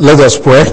Let us pray.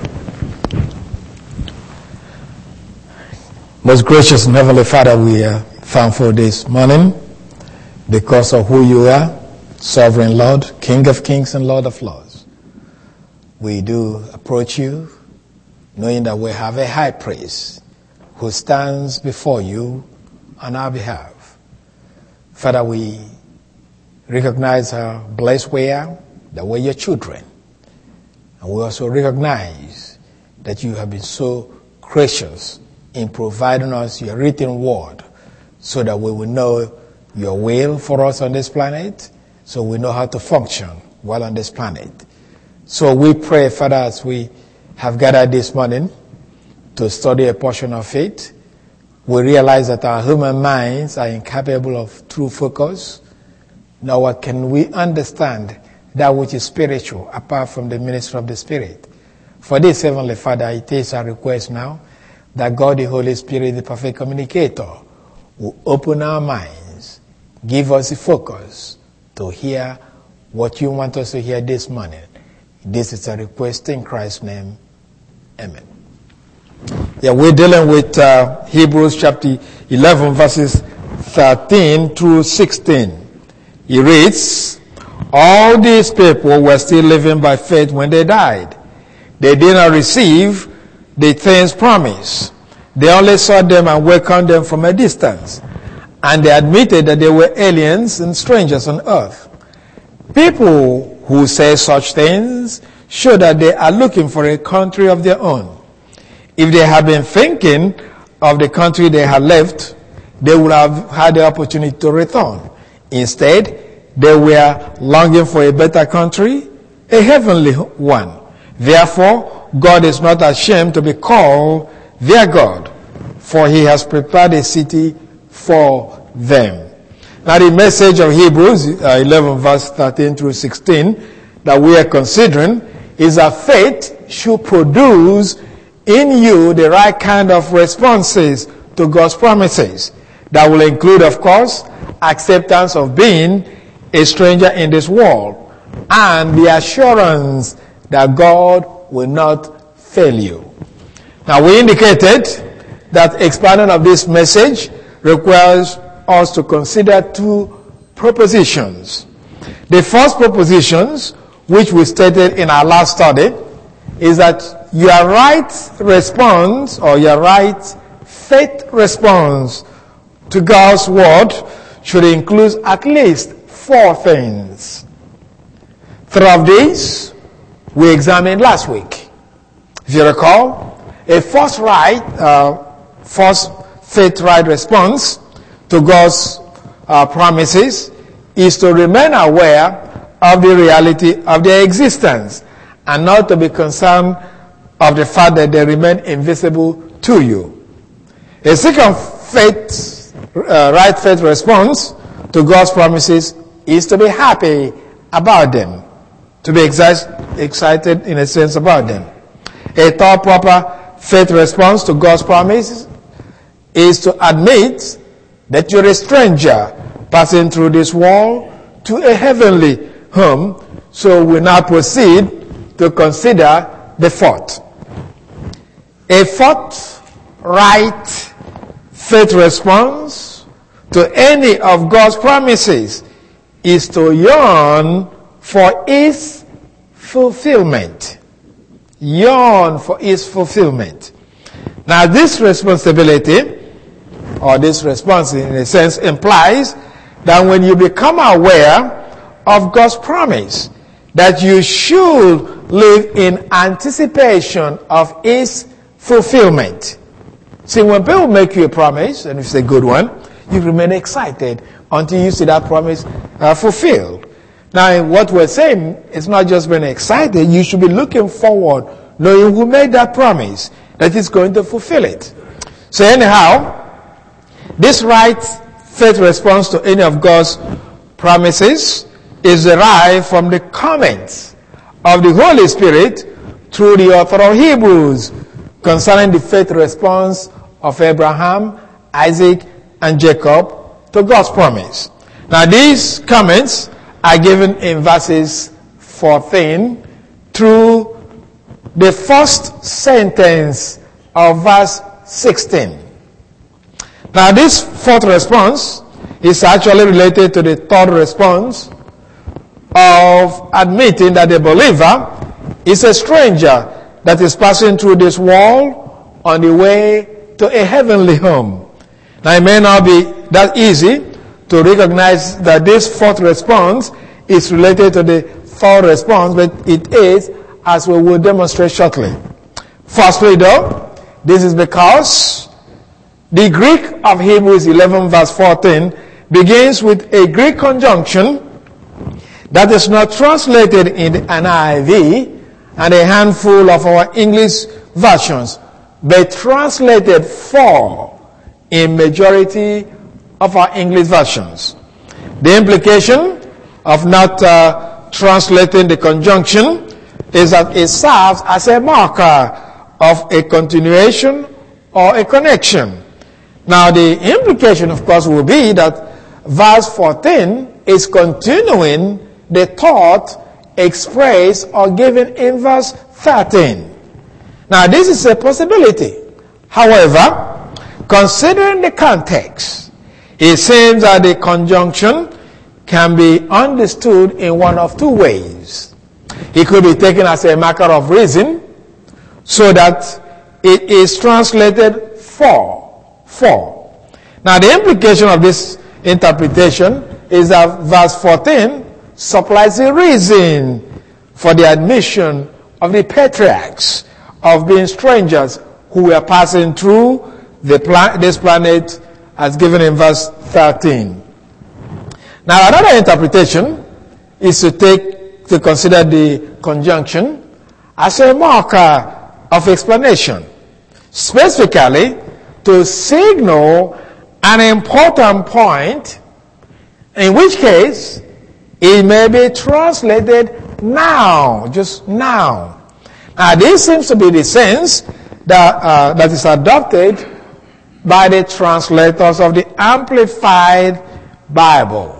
Most gracious and Heavenly Father, we are thankful this morning because of who you are, Sovereign Lord, King of Kings and Lord of Lords. We do approach you knowing that we have a high priest who stands before you on our behalf. Father, we recognize how blessed we are that we're your children. And we also recognize that you have been so gracious in providing us your written word so that we will know your will for us on this planet, so we know how to function while on this planet. So we pray, Father, as we have gathered this morning to study a portion of it, we realize that our human minds are incapable of true focus, nor can we understand that which is spiritual apart from the ministry of the Spirit. For this, Heavenly Father, it is our request now that God, the Holy Spirit, the perfect communicator, will open our minds, give us the focus to hear what you want us to hear this morning. This is a request in Christ's name. Amen. Yeah, we're dealing with Hebrews chapter 11, verses 13 through 16. He reads, all these people were still living by faith when they died. They did not receive the things promised. They only saw them and welcomed them from a distance. And they admitted that they were aliens and strangers on earth. People who say such things show that they are looking for a country of their own. If they had been thinking of the country they had left, they would have had the opportunity to return. Instead, they were longing for a better country, a heavenly one. Therefore, God is not ashamed to be called their God, for he has prepared a city for them. Now the message of Hebrews 11 verse 13 through 16 that we are considering is that faith should produce in you the right kind of responses to God's promises. That will include, of course, acceptance of being a stranger in this world and the assurance that God will not fail you. Now we indicated that expansion of this message requires us to consider two propositions. The first propositions, which we stated in our last study, is that your right response or your right faith response to God's word should include at least four things. Three of these we examined last week. If you recall, a first faith right response to God's promises is to remain aware of the reality of their existence and not to be concerned of the fact that they remain invisible to you. A second right faith response to God's promises is to be happy about them, to be excited in a sense about them. A third proper faith response to God's promise is to admit that you're a stranger passing through this world to a heavenly home. So we now proceed to consider the fourth. A fourth right faith response to any of God's promises is to yearn for its fulfillment. Yearn for its fulfillment. Now this responsibility, or this response in a sense, implies that when you become aware of God's promise, that you should live in anticipation of its fulfillment. See, when people make you a promise, and it's a good one, you remain excited until you see that promise fulfilled. Now, what we're saying is not just being excited, you should be looking forward, knowing who made that promise, that is going to fulfill it. So anyhow, this right faith response to any of God's promises is derived from the comments of the Holy Spirit through the author of Hebrews concerning the faith response of Abraham, Isaac, and Jacob to God's promise. Now these comments are given in verses 14 through the first sentence of verse 16. Now this fourth response is actually related to the third response of admitting that the believer is a stranger that is passing through this world on the way to a heavenly home. Now it may not be that easy to recognize that this fourth response is related to the third response, but it is, as we will demonstrate shortly. Firstly though, this is because the Greek of Hebrews 11 verse 14 begins with a Greek conjunction that is not translated in the NIV and a handful of our English versions, but translated for in majority of our English versions. The implication of not translating the conjunction is that it serves as a marker of a continuation or a connection. Now the implication, of course, will be that verse 14 is continuing the thought expressed or given in verse 13. Now this is a possibility. However, considering the context, it seems that the conjunction can be understood in one of two ways. It could be taken as a marker of reason, so that it is translated for. Now the implication of this interpretation is that verse 14 supplies a reason for the admission of the patriarchs of being strangers who were passing through this planet as given in verse 13. Now another interpretation is to consider the conjunction as a marker of explanation, specifically to signal an important point, in which case it may be translated now, just now. Now this seems to be the sense that is adopted by the translators of the Amplified Bible,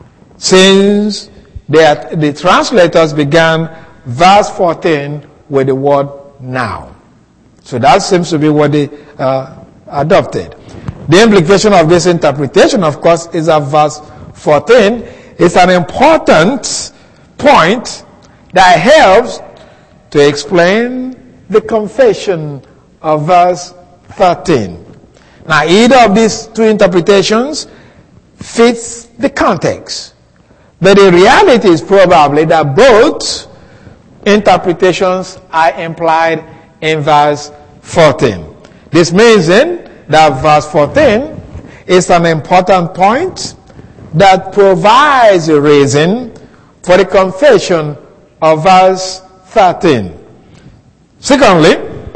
since the translators began verse 14 with the word now. So that seems to be what they adopted. The implication of this interpretation, of course, is that verse 14 is an important point that helps to explain the confession of verse 13. Now, either of these two interpretations fits the context, but the reality is probably that both interpretations are implied in verse 14. This means then that verse 14 is an important point that provides a reason for the confession of verse 13. Secondly,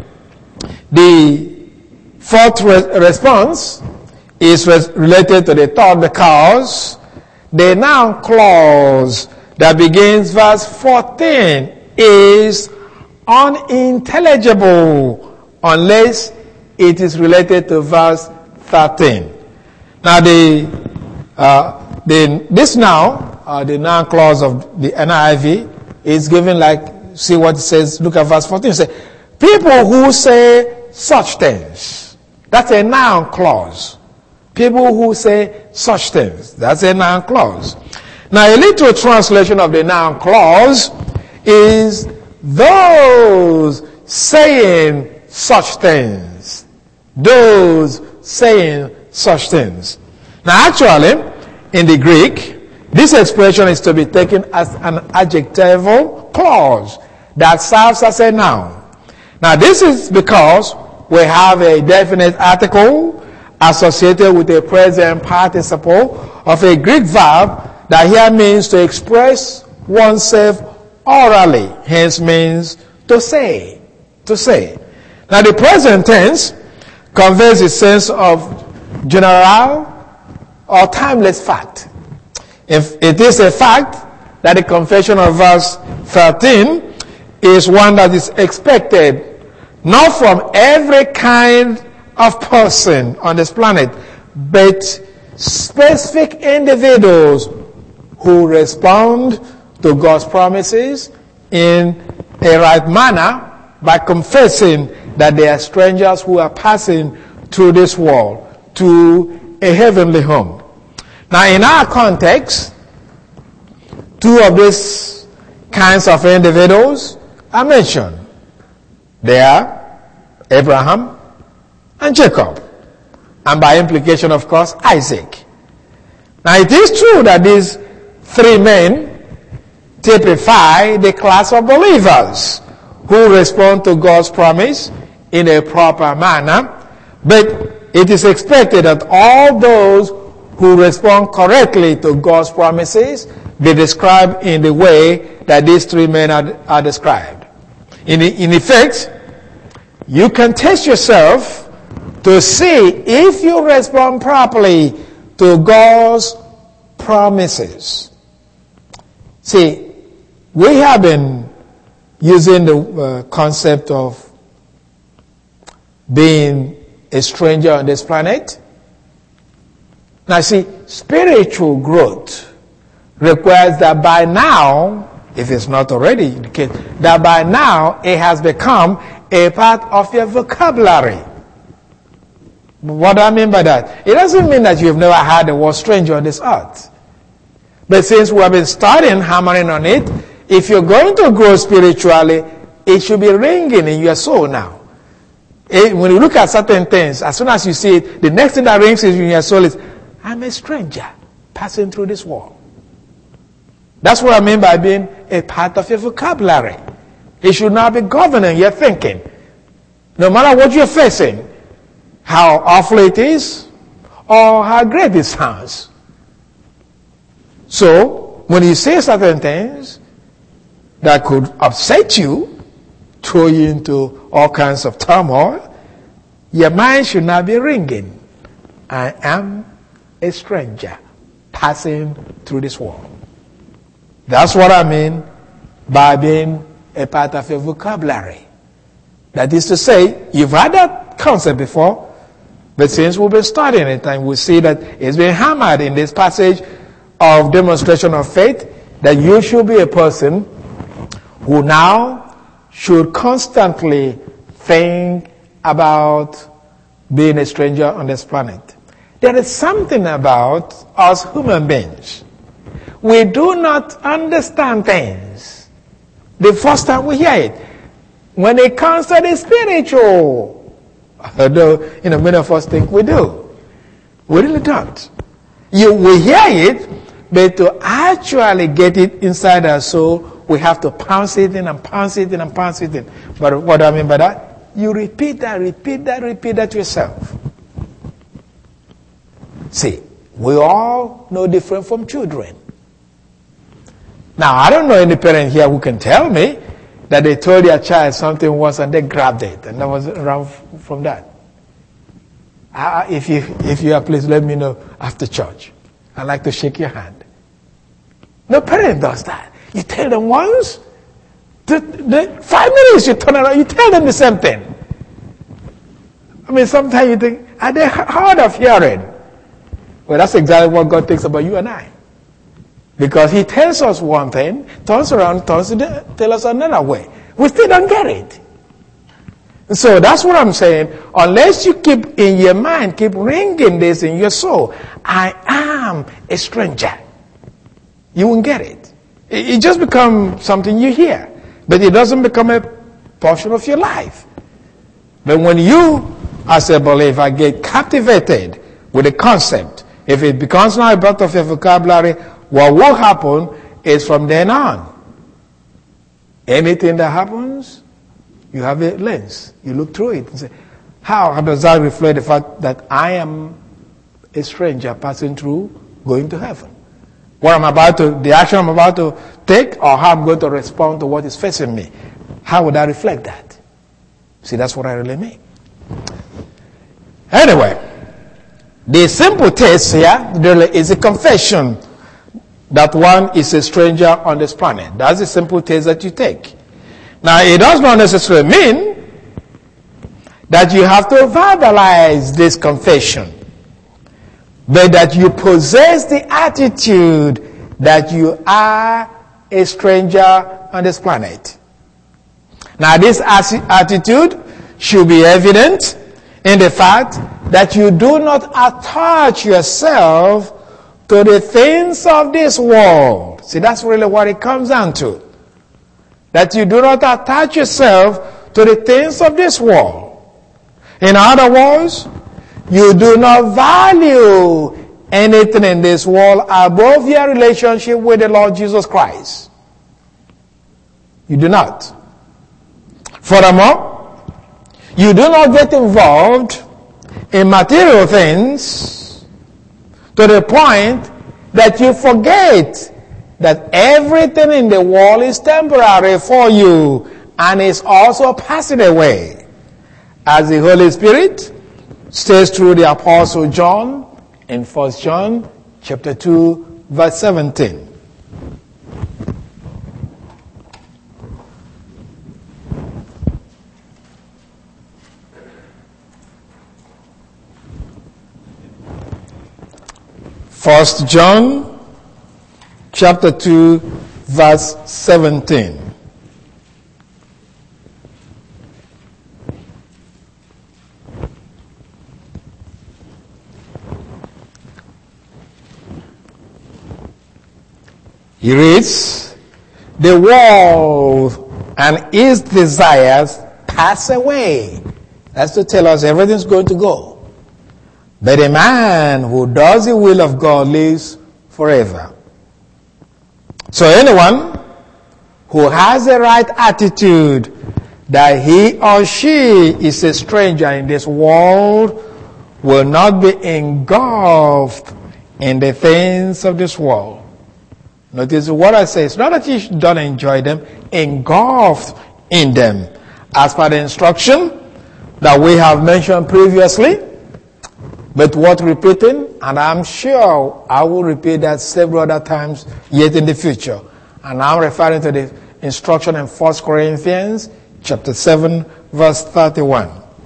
the fourth response is related to the third, because the noun clause that begins verse 14 is unintelligible unless it is related to verse 13. Now this noun, the noun clause of the NIV is given like, see what it says, look at verse 14. It says, people who say such things. That's a noun clause. People who say such things. That's a noun clause. Now a literal translation of the noun clause is those saying such things. Those saying such things. Now actually, in the Greek, this expression is to be taken as an adjectival clause that serves as a noun. Now this is because we have a definite article associated with a present participle of a Greek verb that here means to express oneself orally, hence means to say. To say. Now the present tense conveys a sense of general or timeless fact. If it is a fact that the confession of verse 13 is one that is expected not from every kind of person on this planet, but specific individuals who respond to God's promises in a right manner by confessing that they are strangers who are passing through this world to a heavenly home. Now, in our context, two of these kinds of individuals are mentioned. They are Abraham and Jacob, and by implication, of course, Isaac. Now, it is true that these three men typify the class of believers who respond to God's promise in a proper manner, but it is expected that all those who respond correctly to God's promises be described in the way that these three men are described. In effect, you can test yourself to see if you respond properly to God's promises. See, we have been using the concept of being a stranger on this planet. Now, see, spiritual growth requires that by now, if it's not already the case, that by now it has become a part of your vocabulary. What do I mean by that? It doesn't mean that you've never heard the word stranger on this earth. But since we have been studying, hammering on it, if you're going to grow spiritually, it should be ringing in your soul now. When you look at certain things, as soon as you see it, the next thing that rings in your soul is, I'm a stranger passing through this world. That's what I mean by being a part of your vocabulary. It should not be governing your thinking. No matter what you're facing, how awful it is, or how great it sounds. So, when you say certain things that could upset you, throw you into all kinds of turmoil, your mind should not be ringing. I am a stranger passing through this world. That's what I mean by being a part of your vocabulary. That is to say, you've had that concept before, but since we've been studying it, and we see that it's been hammered in this passage of demonstration of faith, that you should be a person who now should constantly think about being a stranger on this planet. There is something about us human beings. We do not understand things the first time we hear it. When it comes to the spiritual, although, many of us think we do. We really don't. We hear it, but to actually get it inside our soul, we have to pounce it in and pounce it in and pounce it in. But what do I mean by that? You repeat that yourself. See, we all know different from children. Now, I don't know any parent here who can tell me that they told their child something once and they grabbed it and that was around from that. If you are, please let me know after church. I'd like to shake your hand. No parent does that. You tell them once, 5 minutes you turn around, you tell them the same thing. I mean, sometimes you think, are they hard of hearing? Well, that's exactly what God thinks about you and I. Because He tells us one thing, turns around, tells us another way. We still don't get it. So that's what I'm saying. Unless you keep in your mind, keep ringing this in your soul, I am a stranger, you won't get it. It just becomes something you hear, but it doesn't become a portion of your life. But when you, as a believer, get captivated with the concept, if it becomes now a part of your vocabulary, what will happen is from then on, anything that happens, you have a lens. You look through it and say, how does that reflect the fact that I am a stranger passing through, going to heaven? The action I'm about to take, or how I'm going to respond to what is facing me, how would that reflect that? See, that's what I really mean. Anyway, the simple test here really is a confession that one is a stranger on this planet. That's the simple test that you take. Now, it does not necessarily mean that you have to verbalize this confession, but that you possess the attitude that you are a stranger on this planet. Now, this attitude should be evident in the fact that you do not attach yourself to the things of this world. See, that's really what it comes down to. That you do not attach yourself to the things of this world. In other words, you do not value anything in this world above your relationship with the Lord Jesus Christ. You do not. Furthermore, you do not get involved in material things to the point that you forget that everything in the world is temporary for you and is also passing away. As the Holy Spirit says through the Apostle John in 1 John chapter 2, verse 17. First John chapter 2, verse 17. He reads, "The world and its desires pass away." That's to tell us everything's going to go. But a man who does the will of God lives forever. So anyone who has the right attitude that he or she is a stranger in this world will not be engulfed in the things of this world. Notice what I say. It's not that you don't enjoy them, engulfed in them. As per the instruction that we have mentioned previously, but worth repeating, and I'm sure I will repeat that several other times yet in the future. And I'm referring to the instruction in 1 Corinthians chapter 7, verse 31.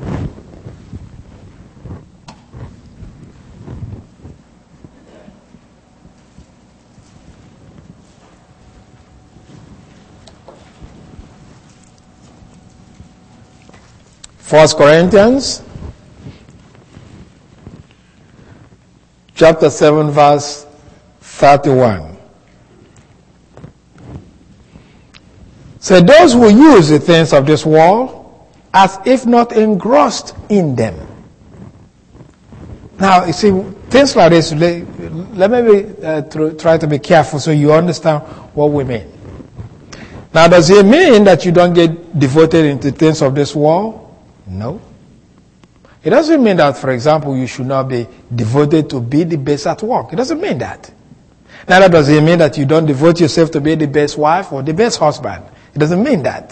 First Corinthians chapter 7, verse 31. So those who use the things of this world as if not engrossed in them. Now, you see, things like this, let me try to be careful so you understand what we mean. Now, does it mean that you don't get devoted into things of this world? No. It doesn't mean that, for example, you should not be devoted to be the best at work. It doesn't mean that. Neither does it mean that you don't devote yourself to be the best wife or the best husband. It doesn't mean that.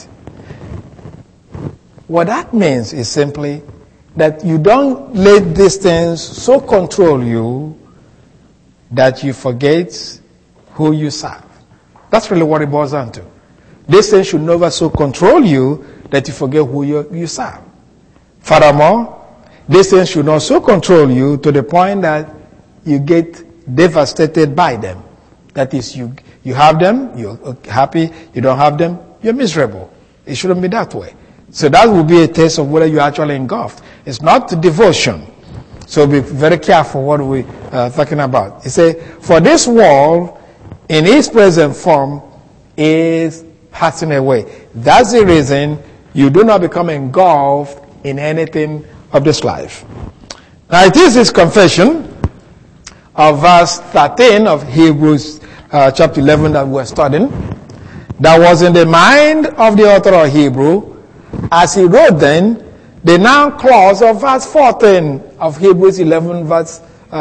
What that means is simply that you don't let these things so control you that you forget who you serve. That's really what it boils down to. These things should never so control you that you forget who you serve. Furthermore, these things should not so control you to the point that you get devastated by them. That is, you have them, you're happy. You don't have them, you're miserable. It shouldn't be that way. So that will be a test of whether you're actually engulfed. It's not devotion. So be very careful what we're talking about. It says, "For this world, in its present form, is passing away." That's the reason you do not become engulfed in anything of this life. Now it is this confession of verse 13 of Hebrews chapter 11 that we're studying that was in the mind of the author of Hebrew as he wrote then the noun clause of verse 14 of Hebrews 11 verse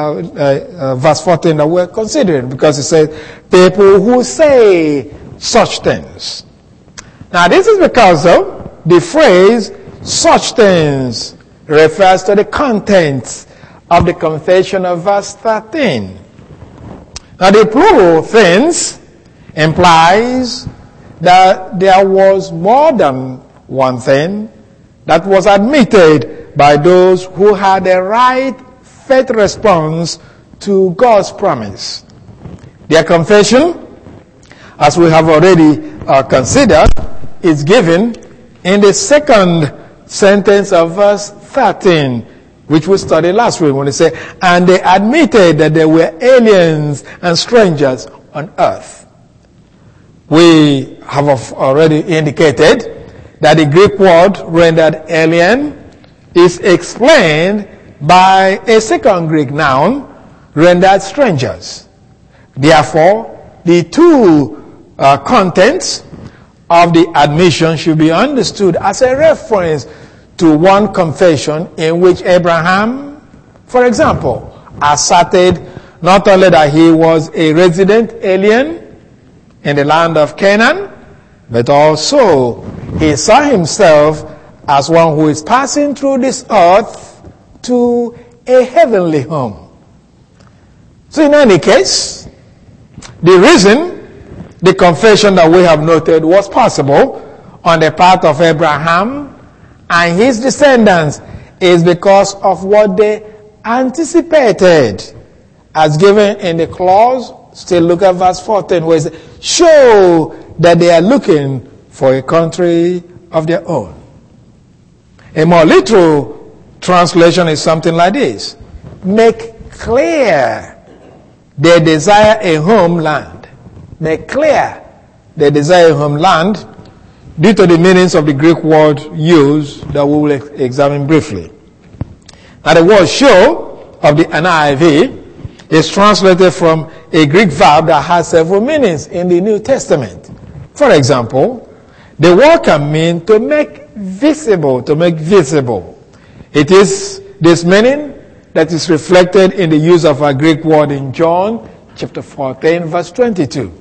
14 that we're considering, because it says people who say such things. Now this is because of the phrase "such things" refers to the contents of the confession of verse 13. Now the plural "things" implies that there was more than one thing that was admitted by those who had a right faith response to God's promise. Their confession, as we have already considered, is given in the second sentence of verse 13, which we studied last week, when it said, and they admitted that they were aliens and strangers on earth. We have already indicated that the Greek word rendered alien is explained by a second Greek noun rendered strangers. Therefore, the two contents of the admission should be understood as a reference to one confession in which Abraham, for example, asserted not only that he was a resident alien in the land of Canaan, but also he saw himself as one who is passing through this earth to a heavenly home. So in any case, the reason the confession that we have noted was possible on the part of Abraham and his descendants is because of what they anticipated, as given in the clause. Still look at verse 14, where it says, show that they are looking for a country of their own. A more literal translation is something like this: make clear they desire a homeland. Make clear they desire a homeland, due to the meanings of the Greek word used that we will examine briefly. Now the word show of the NIV is translated from a Greek verb that has several meanings in the New Testament. For example, the word can mean to make visible, to make visible. It is this meaning that is reflected in the use of a Greek word in John chapter 14, verse 22.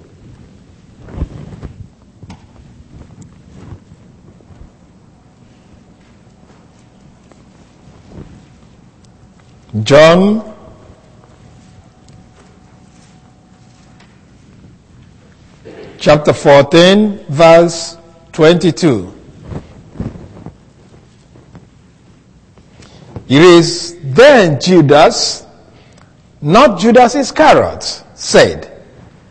John chapter 14, verse 22. It is, then Judas, not Judas Iscariot, said,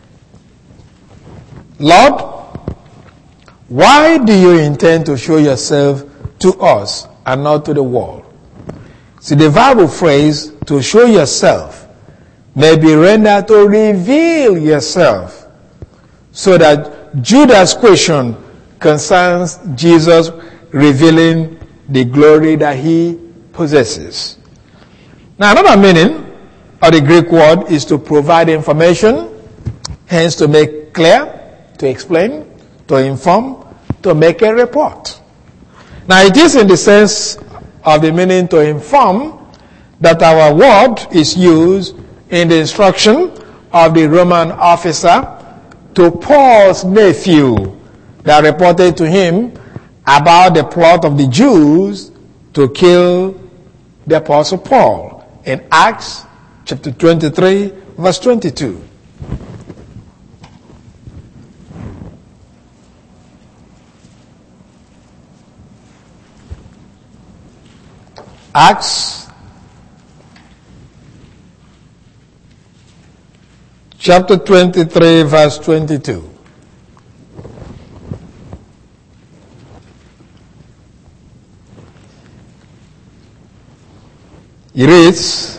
Lord, why do you intend to show yourself to us and not to the world? See, the verbal phrase, to show yourself, may be rendered to reveal yourself, so that Judas' question concerns Jesus revealing the glory that he possesses. Now, another meaning of the Greek word is to provide information, hence to make clear, to explain, to inform, to make a report. Now, it is in the sense of the meaning to inform that our word is used in the instruction of the Roman officer to Paul's nephew that reported to him about the plot of the Jews to kill the Apostle Paul in Acts chapter 23, verse 22. Acts chapter 23, verse 22. It reads,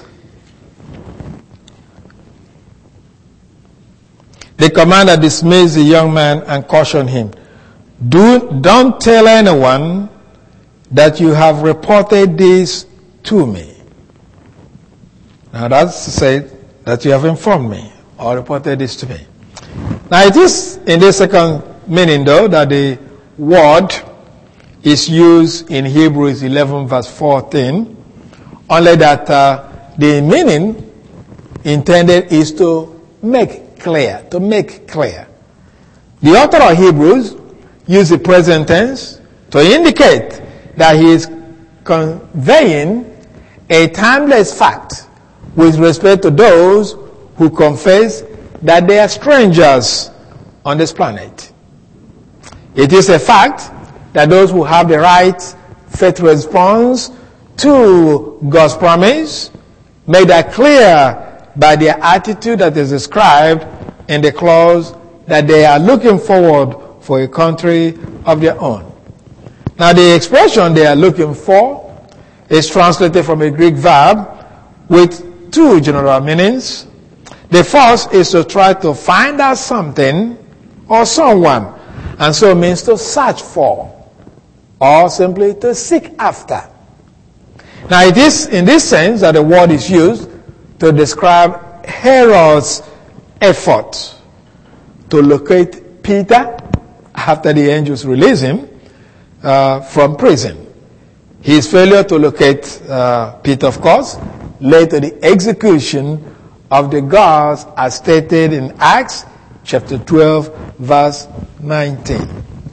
the commander dismissed the young man and cautioned him, don't tell anyone that you have reported this to me. Now that's to say that you have informed me or reported this to me. Now it is in the second meaning though that the word is used in Hebrews 11 verse 14, only that the meaning intended is to make clear, to make clear. The author of Hebrews used the present tense to indicate that he is conveying a timeless fact with respect to those who confess that they are strangers on this planet. It is a fact that those who have the right faith response to God's promise made that clear by their attitude that is described in the clause that they are looking forward for a country of their own. Now the expression they are looking for is translated from a Greek verb with two general meanings. The first is to try to find out something or someone, and so it means to search for or simply to seek after. Now it is in this sense that the word is used to describe Herod's effort to locate Peter after the angels release him from prison. His failure to locate Peter, of course, led to the execution of the guards as stated in Acts chapter 12, verse 19.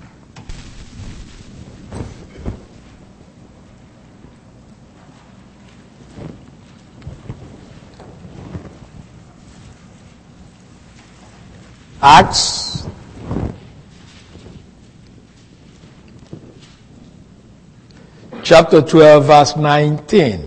Acts chapter 12, verse 19.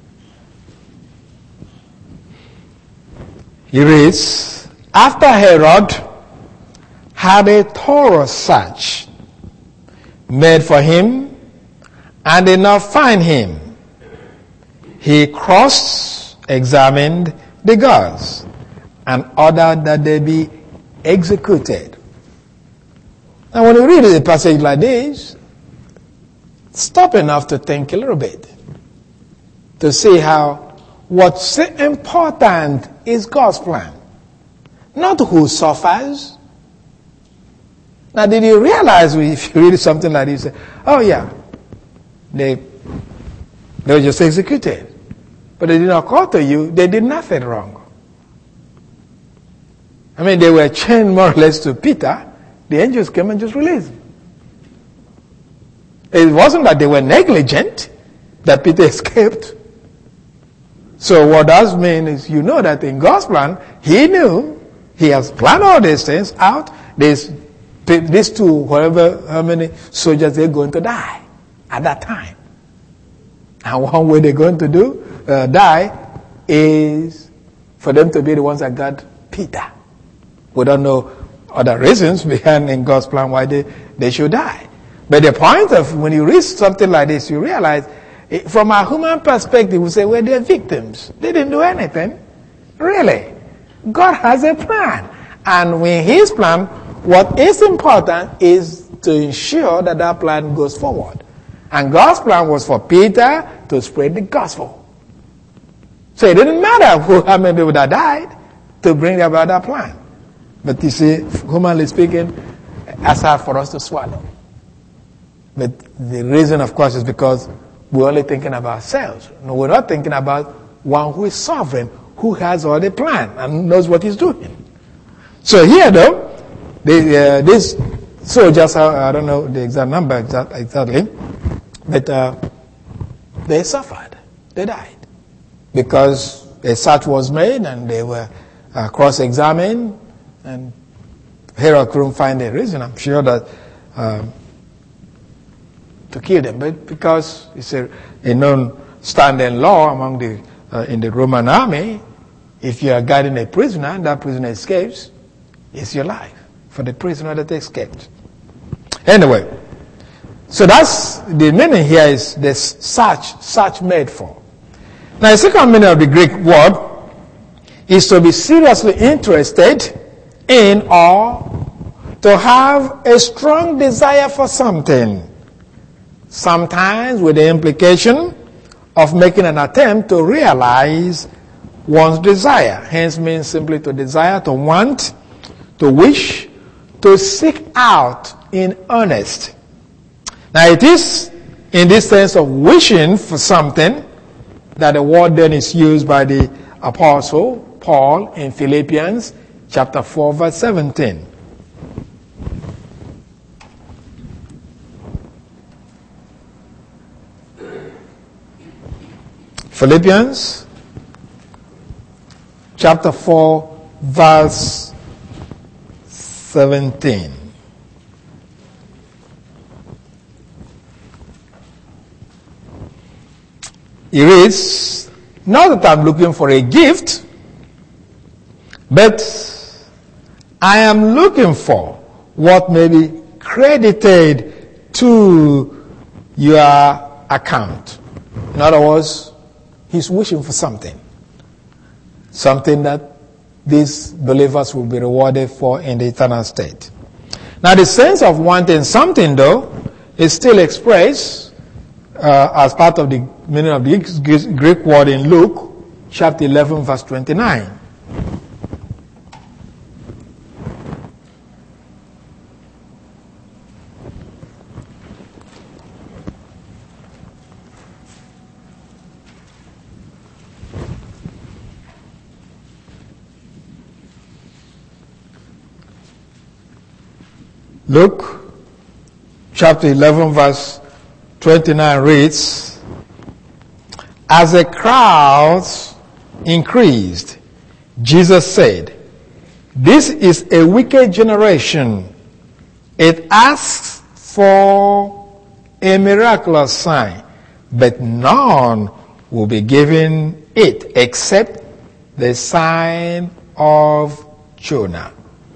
He reads, after Herod had a thorough search made for him and did not find him, he cross-examined the guards and ordered that they be executed. Now when you read a passage like this, stop enough to think a little bit to see how what's important is God's plan, not who suffers. Now did you realize if you read something like this, you say, oh yeah, they were just executed, but it did not occur to you they did nothing wrong. I mean, they were chained more or less to Peter. The angels came and just released him. It wasn't that they were negligent, that Peter escaped. So what does mean is, you know that in God's plan, he knew, he has planned all these things out. These two, how many soldiers they're going to die at that time. And one way they're going to die is for them to be the ones that got Peter. We don't know other reasons behind in God's plan why they should die. But the point of when you read something like this, you realize, from a human perspective, we say, well, they're victims. They didn't do anything. Really. God has a plan. And with his plan, what is important is to ensure that that plan goes forward. And God's plan was for Peter to spread the gospel. So it didn't matter how many people that died to bring about that plan. But you see, humanly speaking, that's hard for us to swallow. But the reason, of course, is because we're only thinking about ourselves. No, we're not thinking about one who is sovereign, who has all the plan and knows what he's doing. So here, though, these soldiers, I don't know the exact number exactly, but they suffered. They died. Because a search was made and they were cross-examined, and Herod couldn't find a reason, I'm sure, that to kill them. But because it's a known standing law among in the Roman army, if you are guarding a prisoner and that prisoner escapes, it's your life for the prisoner that escaped. Anyway, so that's the meaning here is this search made for. Now the second meaning of the Greek word is to be seriously interested in or to have a strong desire for something. Sometimes with the implication of making an attempt to realize one's desire. Hence means simply to desire, to want, to wish, to seek out in earnest. Now it is in this sense of wishing for something that the word then is used by the apostle Paul in Philippians chapter 4 verse 17. Philippians chapter 4 verse 17. He reads, not that I'm looking for a gift, but I am looking for what may be credited to your account. In other words, he's wishing for something. Something that these believers will be rewarded for in the eternal state. Now, the sense of wanting something, though, is still expressed as part of the meaning of the Greek word in Luke, chapter 11, verse 29. Luke chapter 11 verse 29 reads, as the crowds increased, Jesus said, this is a wicked generation. It asks for a miraculous sign, but none will be given it except the sign of Jonah.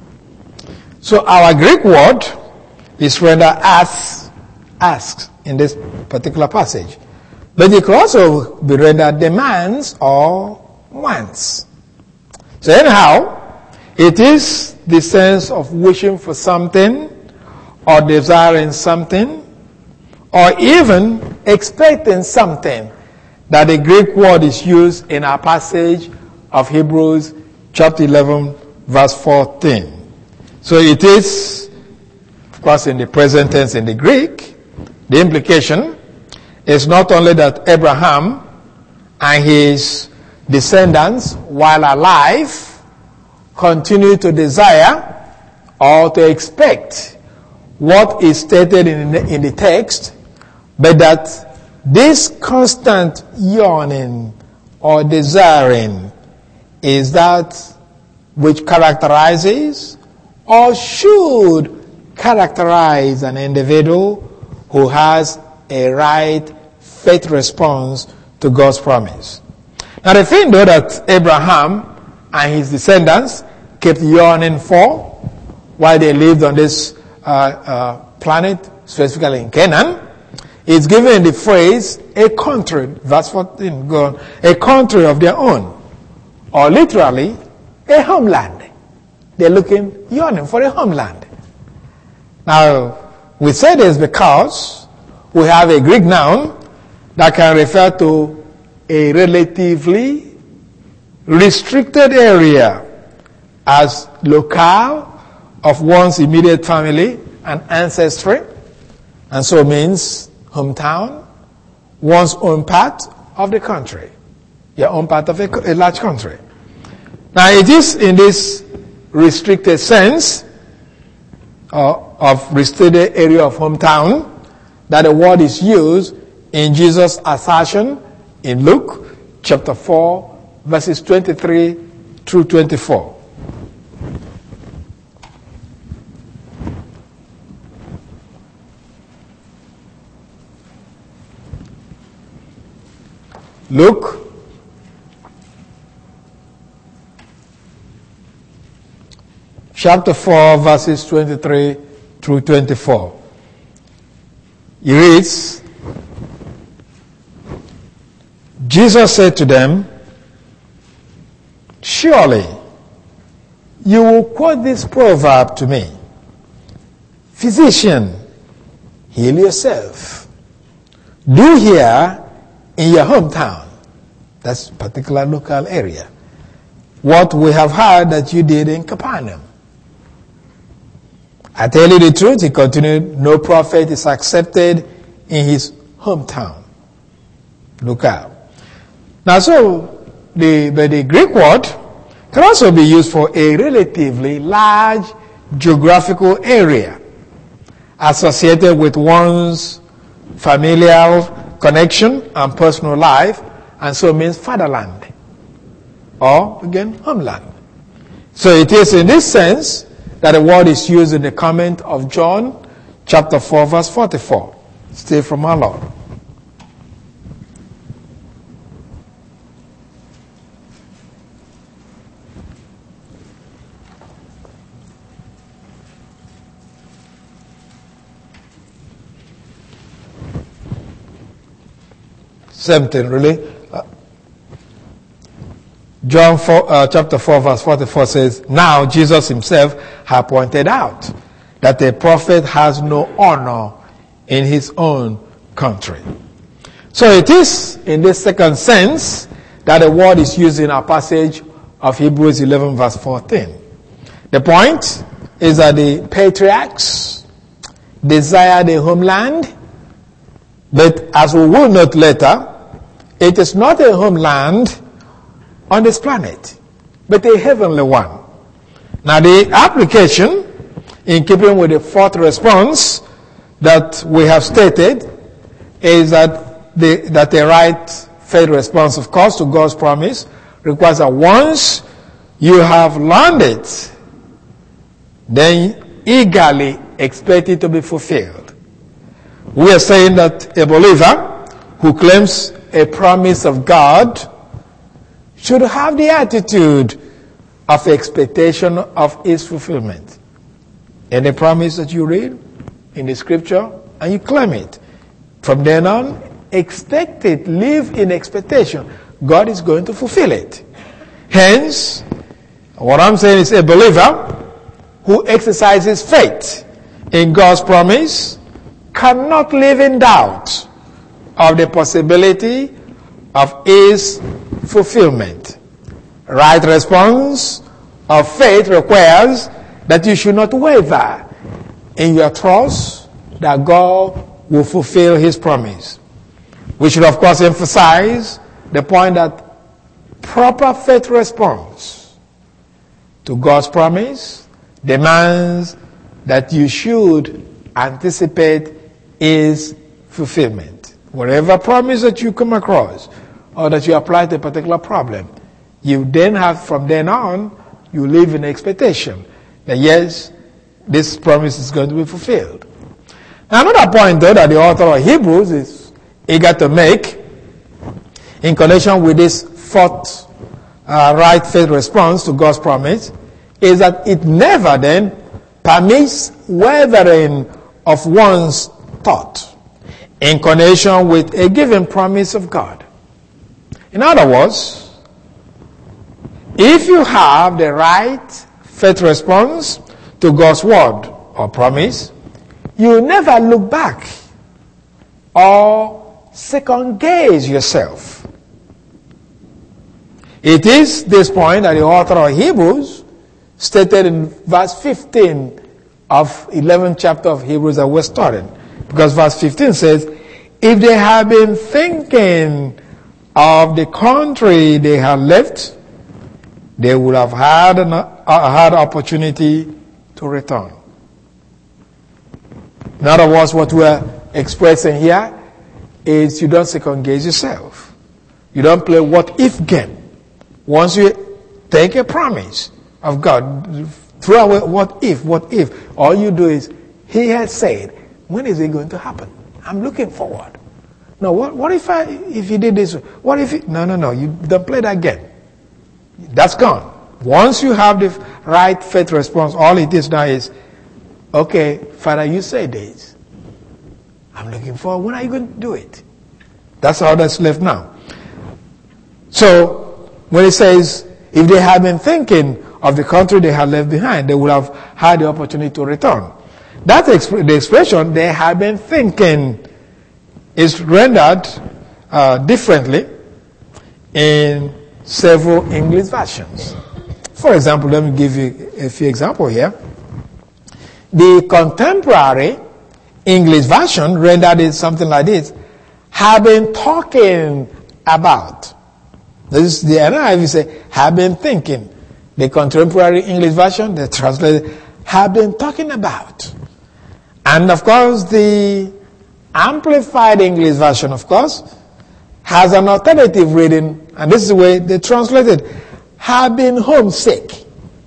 So our Greek word is rendered as asks in this particular passage. But it could also be rendered demands or wants. So anyhow, it is the sense of wishing for something or desiring something or even expecting something that the Greek word is used in our passage of Hebrews chapter 11 verse 14. So it is, of course, in the present tense in the Greek, the implication is not only that Abraham and his descendants, while alive, continue to desire or to expect what is stated in the text, but that this constant yearning or desiring is that which characterizes or should characterize an individual who has a right faith response to God's promise. Now the thing though that Abraham and his descendants kept yearning for while they lived on this planet, specifically in Canaan, is given in the phrase, a country, verse 14, go on, a country of their own, or literally, a homeland. They're yearning for a homeland. Now, we say this because we have a Greek noun that can refer to a relatively restricted area as locale of one's immediate family and ancestry, and so means hometown, one's own part of the country, your own part of a large country. Now, it is in this restricted sense of restricted area of hometown that the word is used in Jesus' assertion in Luke chapter 4 verses 23 through 24. Luke chapter 4 verses 23 through 24. He reads, Jesus said to them, surely you will quote this proverb to me, physician, heal yourself. Do here in your hometown, that's particular local area, what we have heard that you did in Capernaum. I tell you the truth, he continued, no prophet is accepted in his hometown. Look out. Now, so the Greek word can also be used for a relatively large geographical area associated with one's familial connection and personal life, and so means fatherland, or again, homeland. So it is in this sense that the word is used in the comment of John chapter 4 verse 44. Still from our Lord. Same thing, really. John 4, chapter 4, verse 44 says, "Now Jesus himself had pointed out that a prophet has no honor in his own country." So it is in this second sense that the word is used in our passage of Hebrews 11, verse 14. The point is that the patriarchs desired a homeland, but as we will note later, it is not a homeland on this planet, but a heavenly one. Now the application, in keeping with the fourth response that we have stated, is that the right faith response, of course, to God's promise requires that once you have learned it, then eagerly expect it to be fulfilled. We are saying that a believer who claims a promise of God should have the attitude of expectation of its fulfillment. Any promise that you read in the scripture and you claim it, from then on, expect it, live in expectation. God is going to fulfill it. Hence, what I'm saying is a believer who exercises faith in God's promise cannot live in doubt of the possibility of his fulfillment. Right response of faith requires that you should not waver in your trust that God will fulfill his promise. We should, of course, emphasize the point that proper faith response to God's promise demands that you should anticipate his fulfillment. Whatever promise that you come across or that you apply to a particular problem, you then have, from then on, you live in expectation that yes, this promise is going to be fulfilled. Now, another point, though, that the author of Hebrews is eager to make in connection with this fourth right faith response to God's promise is that it never then permits wavering of one's thought in connection with a given promise of God. In other words, if you have the right faith response to God's word or promise, you never look back or second guess yourself. It is this point that the author of Hebrews stated in verse 15 of 11th chapter of Hebrews that we're starting. Because verse 15 says, if they had been thinking of the country they had left, they would have had opportunity to return. In other words, what we're expressing here is you don't second guess yourself. You don't play what if game. Once you take a promise of God, throw away what if. All you do is, he has said, when is it going to happen? I'm looking forward. No, what if he did this? What if no, you don't play that game. That's gone. Once you have the right faith response, all it is now is, okay, Father, you say this. I'm looking forward. When are you going to do it? That's all that's left now. So, when it says, if they had been thinking of the country they had left behind, they would have had the opportunity to return. That the expression, they had been thinking, is rendered differently in several English versions. For example, let me give you a few examples here. The contemporary English version rendered it something like this: have been talking about. This is the NIV say, have been thinking. The contemporary English version, they translate, have been talking about. And of course, the Amplified English version, of course, has an alternative reading, and this is the way they translate it: have been homesick.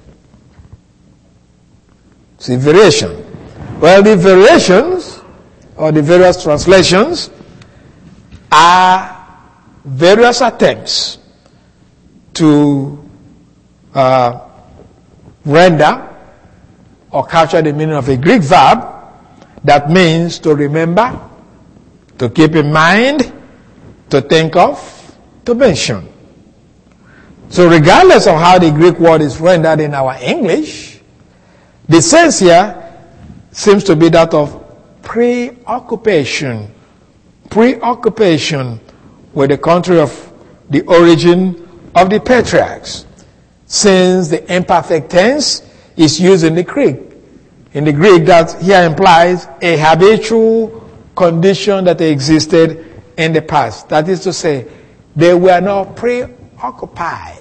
See, variation. Well, the variations, or the various translations, are various attempts to render or capture the meaning of a Greek verb that means to remember, to keep in mind, to think of, to mention. So regardless of how the Greek word is rendered in our English, the sense here seems to be that of preoccupation with the country of the origin of the patriarchs, since the imperfect tense is used in the Greek. In the Greek, that here implies a habitual condition that existed in the past. That is to say, they were not preoccupied.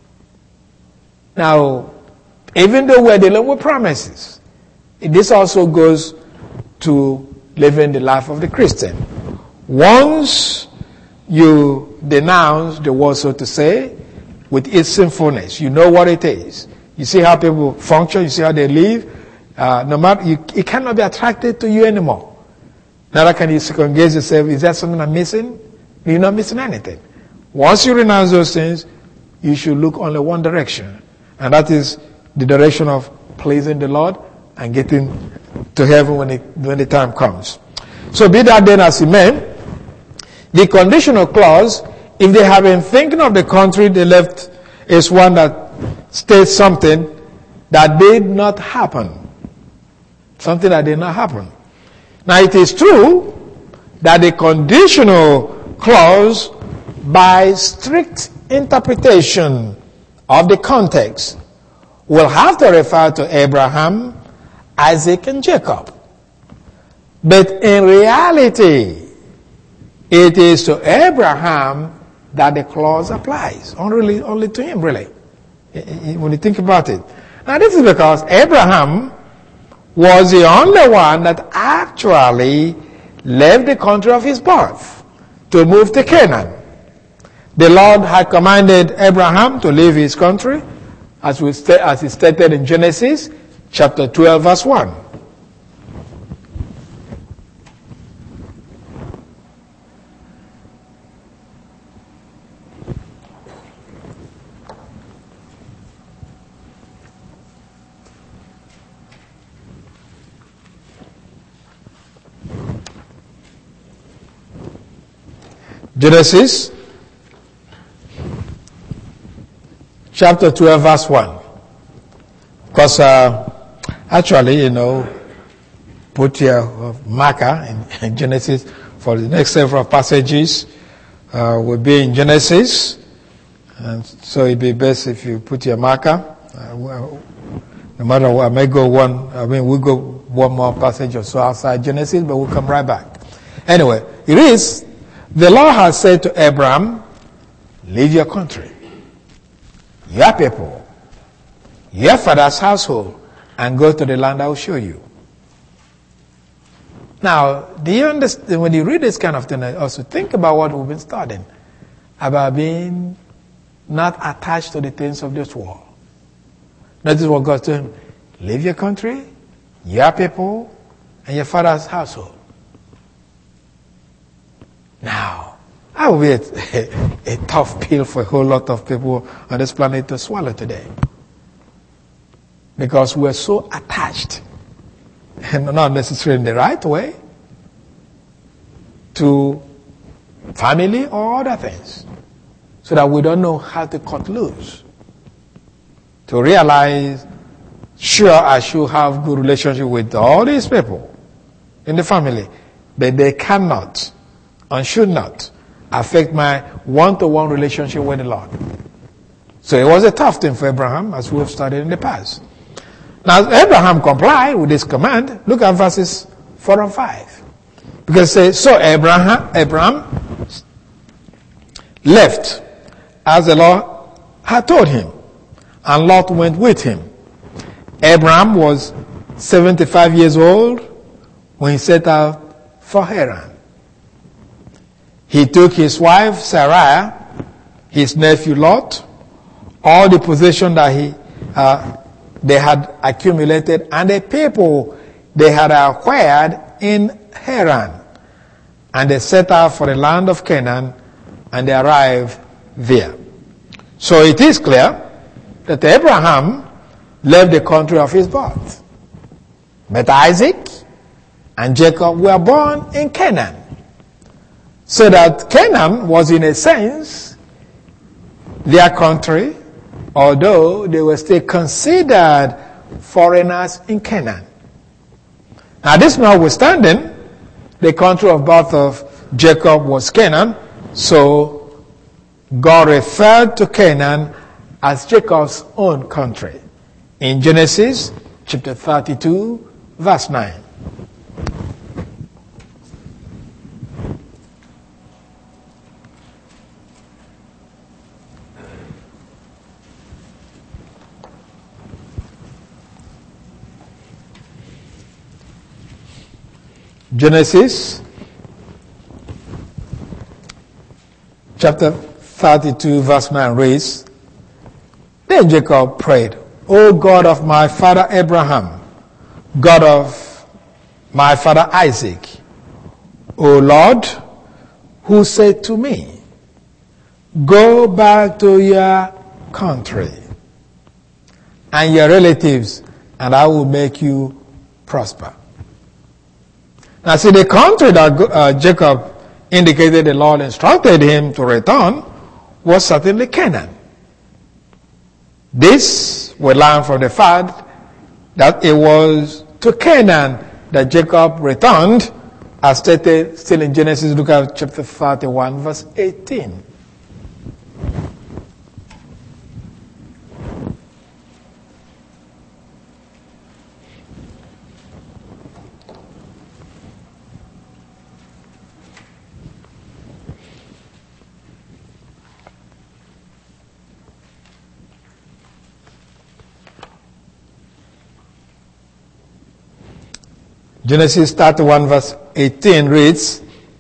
Now, even though we're dealing with promises, this also goes to living the life of the Christian. Once you denounce the world, so to say, with its sinfulness, you know what it is. You see how people function, you see how they live. No matter, it cannot be attracted to you anymore. Neither can you second-guess yourself, is that something I'm missing? You're not missing anything. Once you renounce those things, you should look only one direction. And that is the direction of pleasing the Lord and getting to heaven when the time comes. So be that then as it may, the conditional clause, if they have been thinking of the country they left, is one that states something that did not happen. Something that did not happen. Now it is true that the conditional clause, by strict interpretation of the context, will have to refer to Abraham, Isaac, and Jacob. But in reality, it is to Abraham that the clause applies. Only to him, really. When you think about it. Now this is because Abraham was the only one that actually left the country of his birth to move to Canaan. The Lord had commanded Abraham to leave his country, as is stated in Genesis chapter 12, verse 1. Genesis chapter 12, verse 1. Because actually, put your marker in Genesis for the next several passages. Will be in Genesis. And so it'd be best if you put your marker. No matter what, we'll go one more passage or so outside Genesis, but we'll come right back. Anyway, it is, the Lord has said to Abraham, leave your country, your people, your father's household, and go to the land I will show you. Now, do you understand, when you read this kind of thing, also think about what we've been studying, about being not attached to the things of this world. Notice what God told him, leave your country, your people, and your father's household. Now, that will be a tough pill for a whole lot of people on this planet to swallow today. Because we're so attached, and not necessarily in the right way, to family or other things. So that we don't know how to cut loose. To realize, sure, I should have good relationship with all these people in the family, but they cannot and should not affect my one-to-one relationship with the Lord. So it was a tough thing for Abraham, as we have studied in the past. Now, Abraham complied with this command. Look at verses 4 and 5. Because it says, so Abraham left as the Lord had told him, and Lot went with him. Abraham was 75 years old when he set out for Haran. He took his wife Sarai, his nephew Lot, all the possession that they had accumulated, and the people they had acquired in Haran. And they set out for the land of Canaan, and they arrived there. So it is clear that Abraham left the country of his birth. But Isaac and Jacob were born in Canaan. So that Canaan was, in a sense, their country, although they were still considered foreigners in Canaan. Now, this notwithstanding, the country of birth of Jacob was Canaan, so God referred to Canaan as Jacob's own country in Genesis chapter 32, verse 9. Genesis chapter 32 verse 9 reads, Then Jacob prayed, O God of my father Abraham, God of my father Isaac, O Lord, who said to me, Go back to your country and your relatives, and I will make you prosper. Now see, the country that Jacob indicated the Lord instructed him to return was certainly Canaan. This we learn from the fact that it was to Canaan that Jacob returned, as stated still in Genesis, look at chapter 31, verse 18. Genesis 31 verse 18 reads,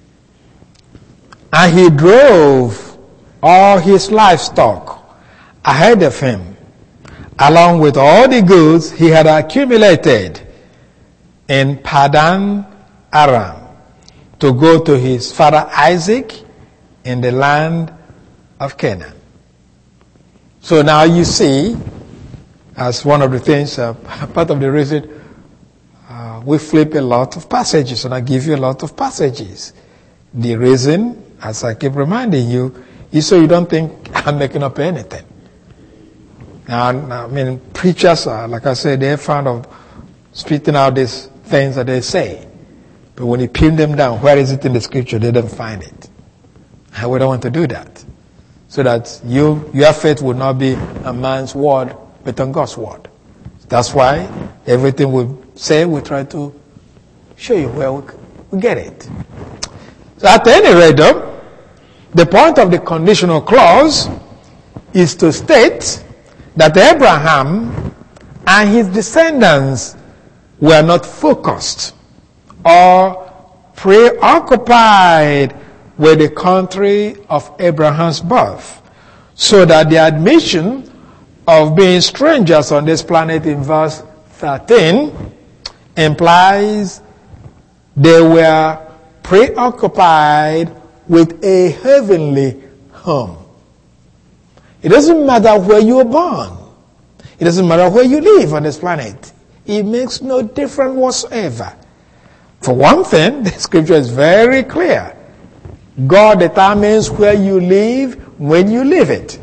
And he drove all his livestock ahead of him, along with all the goods he had accumulated in Padan Aram, to go to his father Isaac in the land of Canaan. So now you see, as one of the things, part of the reason we flip a lot of passages, and I give you a lot of passages. The reason, as I keep reminding you, is so you don't think I'm making up anything. Now, I mean, preachers are, like I said, they're fond of spitting out these things that they say. But when you pin them down, where is it in the scripture? They don't find it. And we don't want to do that. So that your faith will not be a man's word, but on God's word. That's why everything we say, we try to show you where we get it. So at any rate, though, the point of the conditional clause is to state that Abraham and his descendants were not focused or preoccupied with the country of Abraham's birth, so that the admission of being strangers on this planet in verse 13 implies they were preoccupied with a heavenly home. It doesn't matter where you were born. It doesn't matter where you live on this planet. It makes no difference whatsoever. For one thing, the scripture is very clear. God determines where you live when you live it.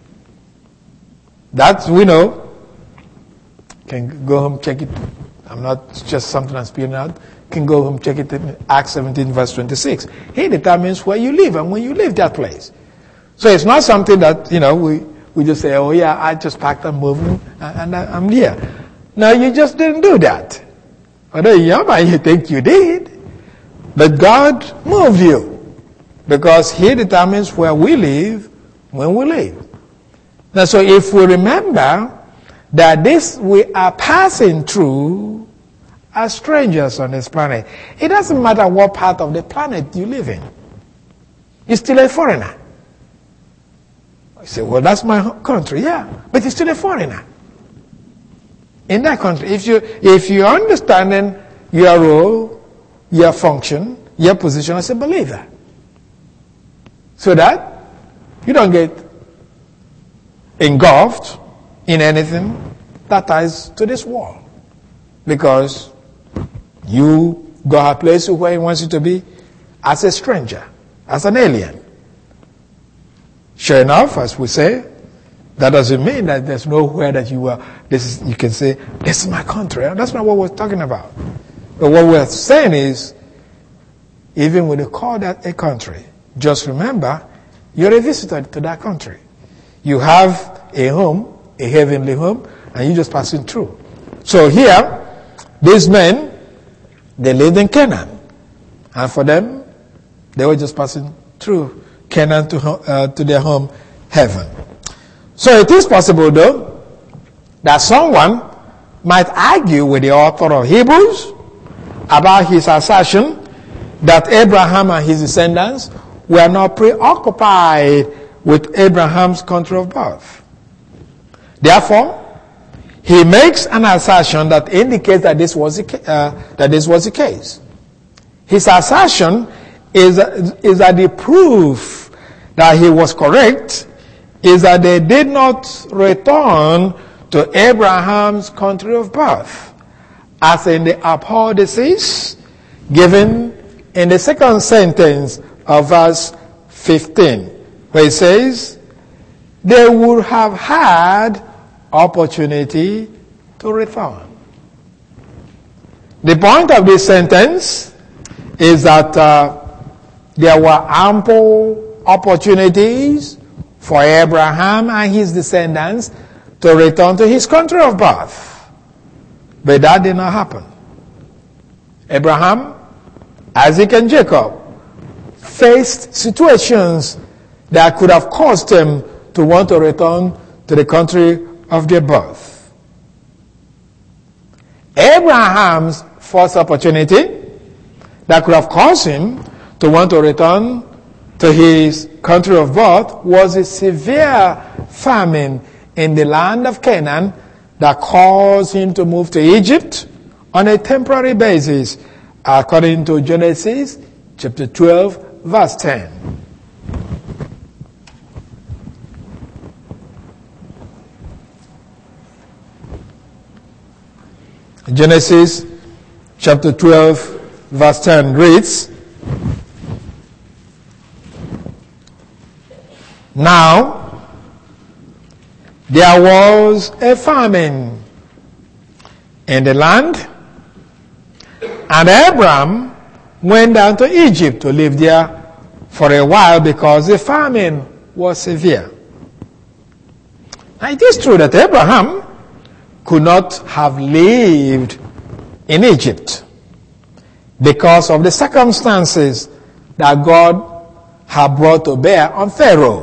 That we know. Can go home, check it. I'm not just something I'm spewing out. Can go home, check it in Acts 17 verse 26. He determines where you live and when you leave that place. So it's not something that, we just say, oh yeah, I just packed and moved and I'm here. No, you just didn't do that. Although in your mind you think you did. But God moved you. Because He determines where we live when we live. Now, so if we remember that this we are passing through as strangers on this planet, it doesn't matter what part of the planet you live in. You're still a foreigner. You say, well, that's my country. Yeah, but you're still a foreigner in that country. If you're understanding your role, your function, your position as a believer, so that you don't get engulfed in anything that ties to this world. Because you go a place where He wants you to be as a stranger, as an alien. Sure enough, as we say, that doesn't mean that there's nowhere that you can say, this is my country. That's not what we're talking about. But what we're saying is, even when you call that a country, just remember, you're a visitor to that country. You have a home, a heavenly home, and you're just passing through. So here, these men, they lived in Canaan. And for them, they were just passing through Canaan to their home, heaven. So it is possible, though, that someone might argue with the author of Hebrews about his assertion that Abraham and his descendants were not preoccupied with Abraham's country of birth. Therefore, he makes an assertion that indicates that this was the case. His assertion is that the proof that he was correct is that they did not return to Abraham's country of birth, as in the apodices given in the second sentence of verse 15, where it says, they would have had opportunity to return. The point of this sentence is that there were ample opportunities for Abraham and his descendants to return to his country of birth. But that did not happen. Abraham, Isaac, and Jacob faced situations that could have caused them to want to return to the country of their birth. Abraham's first opportunity that could have caused him to want to return to his country of birth was a severe famine in the land of Canaan that caused him to move to Egypt on a temporary basis, according to Genesis chapter 12, verse 10. Genesis chapter 12, verse 10 reads, Now there was a famine in the land, and Abram went down to Egypt to live there for a while because the famine was severe. Now it is true that Abraham could not have lived in Egypt because of the circumstances that God had brought to bear on Pharaoh.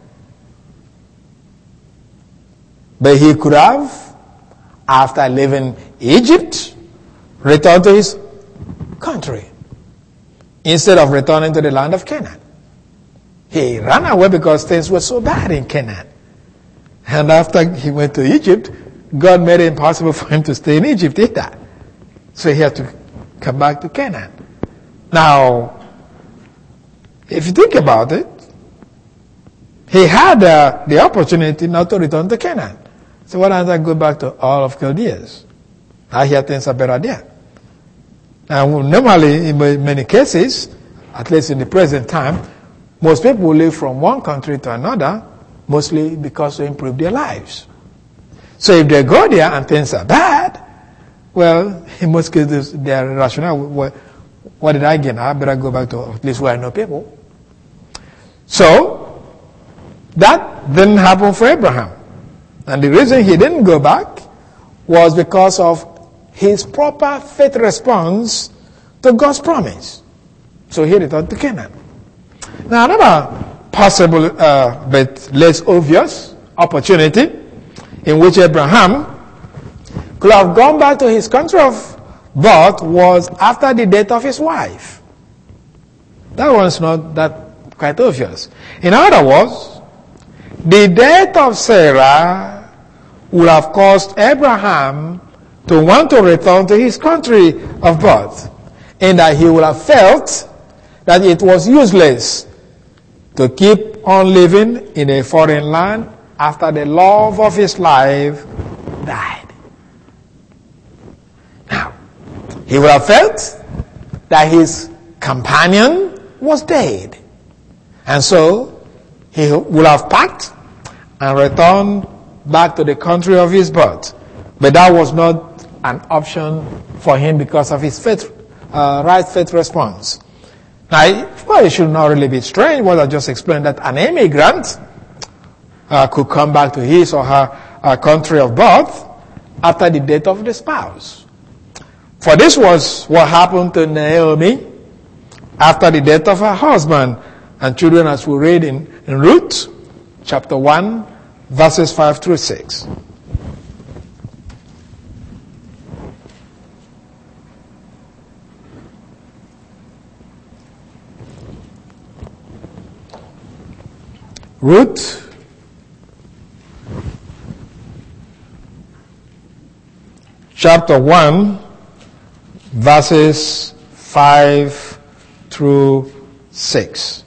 But he could have, after leaving Egypt, returned to his country instead of returning to the land of Canaan. He ran away because things were so bad in Canaan. And after he went to Egypt, God made it impossible for him to stay in Egypt either. So he had to come back to Canaan. Now, if you think about it, he had the opportunity not to return to Canaan. So why don't I go back to all of Chaldeans? I hear things are better there. Now, normally, in many cases, at least in the present time, most people live from one country to another, mostly because to improve their lives. So if they go there and things are bad, well, in most cases, their rationale, what did I gain? I better go back to at least where I know people. So, that didn't happen for Abraham. And the reason he didn't go back was because of his proper faith response to God's promise. So he returned to Canaan. Now, another possible but less obvious opportunity in which Abraham could have gone back to his country of birth was after the death of his wife. That one's not that quite obvious. In other words, the death of Sarah would have caused Abraham to want to return to his country of birth, and that he would have felt that it was useless to keep on living in a foreign land after the love of his life died. Now, he would have felt that his companion was dead. And so he would have packed and returned back to the country of his birth. But that was not an option for him because of his right faith response. Now, it should not really be strange what I just explained, that an immigrant could come back to his or her country of birth after the death of the spouse. For this was what happened to Naomi after the death of her husband and children, as we read in Ruth chapter 1, verses 5 through 6. Ruth chapter 1, verses 5 through 6.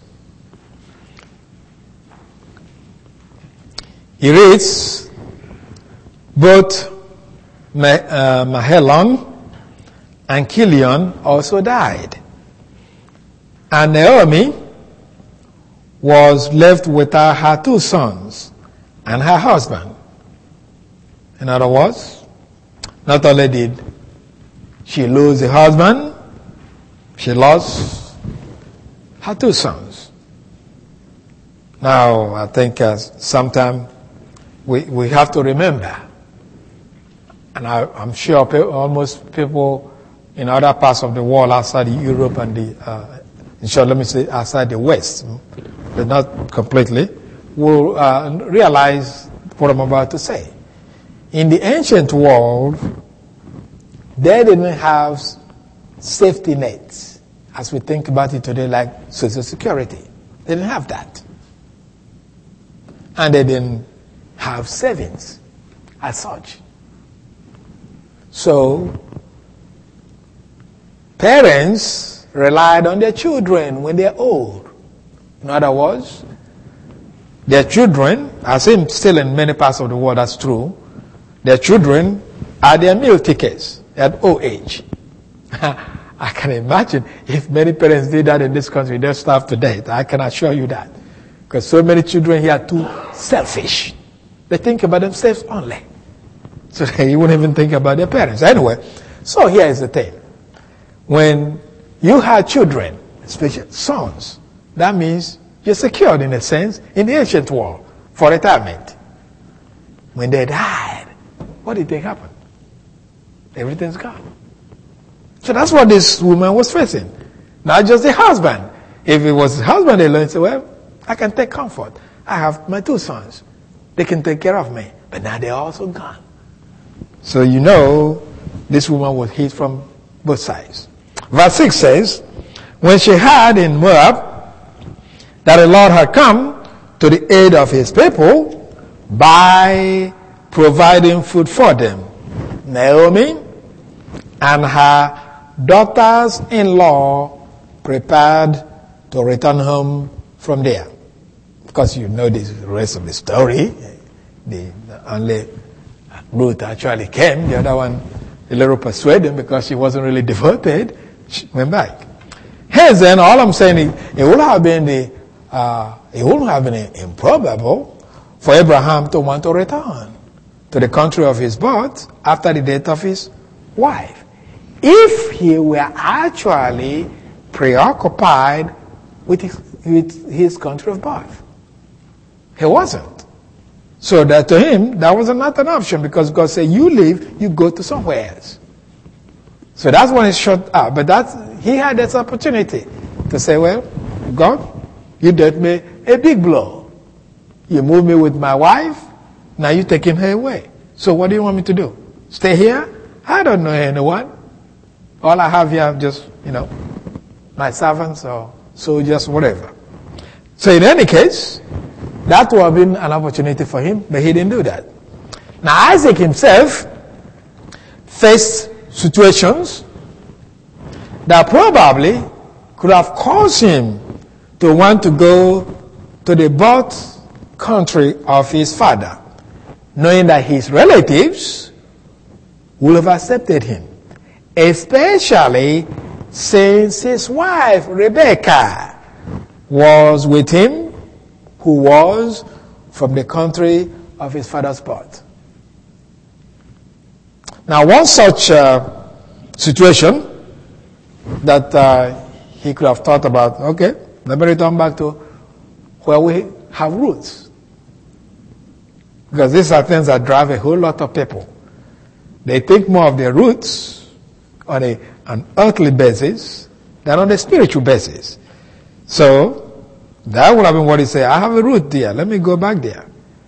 He reads, both Mahlon and Chilion also died, and Naomi was left without her 2 sons and her husband. In other words, not only did she lose the husband, she lost her 2 sons. Now, I think sometimes we have to remember, and I'm sure almost people in other parts of the world outside Europe and let me say outside the West, but not completely, will realize what I'm about to say. In the ancient world, they didn't have safety nets as we think about it today, like Social Security. They didn't have that. And they didn't have savings as such. So, parents relied on their children when they're old. In other words, their children, I think still in many parts of the world that's true, their children are their meal tickets at old age. I can imagine if many parents did that in this country, they'll starve to death. I can assure you that. Because so many children here are too selfish. They think about themselves only. So they wouldn't even think about their parents. Anyway, so here is the thing. When you have children, especially sons, that means you're secured in a sense in the ancient world for retirement. When they died, what did they happen? Everything's gone. So that's what this woman was facing. Not just the husband. If it was the husband alone, say, well, I can take comfort. I have my 2 sons. They can take care of me. But now they're also gone. So you know, this woman was hit from both sides. Verse 6 says, when she heard in Moab that the Lord had come to the aid of his people by providing food for them, Naomi and her daughters-in-law prepared to return home from there. Of course, you know the rest of the story. The only Ruth actually came. The other one, a little persuaded because she wasn't really devoted. She went back. Hence, then, all I'm saying is, it would have been improbable for Abraham to want to return to the country of his birth after the death of his wife, if he were actually preoccupied with his country of birth. He wasn't. So that to him, that was not an option, because God said, you leave, you go to somewhere else. So that's when it shut up. But he had this opportunity to say, well, God, you dealt me a big blow. You moved me with my wife, now you're taking her away. So what do you want me to do? Stay here? I don't know anyone. All I have here is just, my servants or soldiers, whatever. So in any case, that would have been an opportunity for him, but he didn't do that. Now Isaac himself faced situations that probably could have caused him to want to go to the birth country of his father, knowing that his relatives would have accepted him, especially since his wife Rebecca was with him who was from the country of his father's birth. Now, one such situation that he could have thought about, okay, let me return back to where we have roots. Because these are things that drive a whole lot of people. They think more of their roots on an earthly basis than on a spiritual basis. So, that would have been what he said, I have a root there, let me go back there.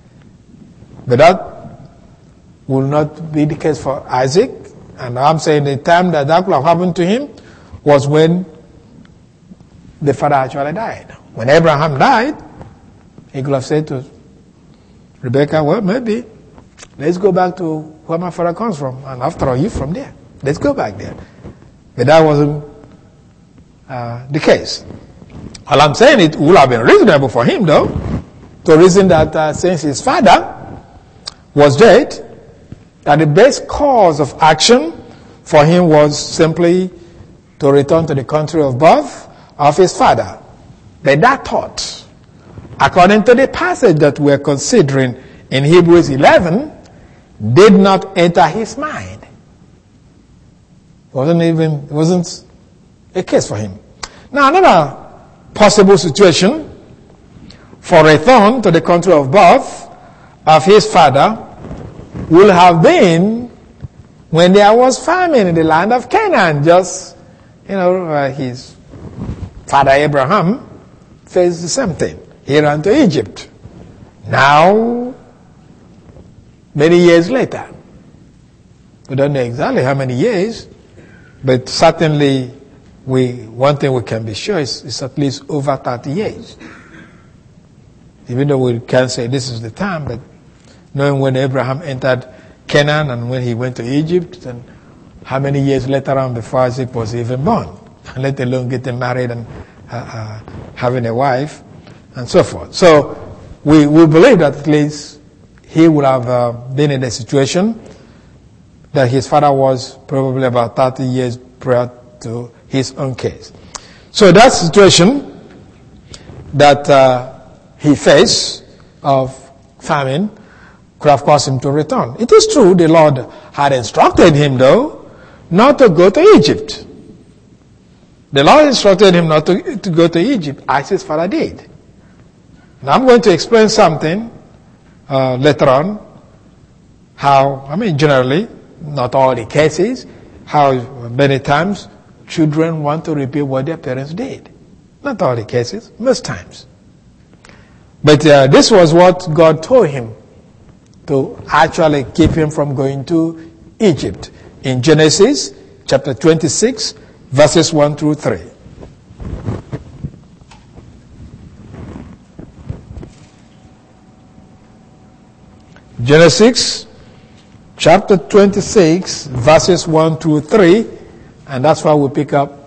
But that will not be the case for Isaac. And I'm saying the time that could have happened to him was when the father actually died. When Abraham died, he could have said to Rebekah, well, maybe, let's go back to where my father comes from. And after all, you're from there. Let's go back there. But that wasn't the case. All I'm saying, it would have been reasonable for him, though, to reason that since his father was dead, that the best course of action for him was simply to return to the country of birth of his father. But that thought, according to the passage that we're considering in Hebrews 11, did not enter his mind. It wasn't a case for him. Now, another possible situation for return to the country of birth of his father will have been when there was famine in the land of Canaan. Just, his father Abraham faced the same thing. He ran to Egypt. Now, many years later, we don't know exactly how many years, but certainly one thing we can be sure is it's at least over 30 years. Even though we can't say this is the time, but knowing when Abraham entered Canaan and when he went to Egypt and how many years later on before Isaac was even born, let alone getting married and having a wife and so forth. So we believe that at least he would have been in a situation that his father was probably about 30 years prior to his own case. So that situation that he faced of famine could have caused him to return. It is true the Lord had instructed him, though, not to go to Egypt. The Lord instructed him not to go to Egypt, as his father did. Now I'm going to explain something later on, generally, not all the cases, how many times children want to repeat what their parents did. Not all the cases, most times. But this was what God told him to actually keep him from going to Egypt. In Genesis chapter 26, verses 1 through 3. Genesis chapter 26, verses 1 through 3, and that's why we pick up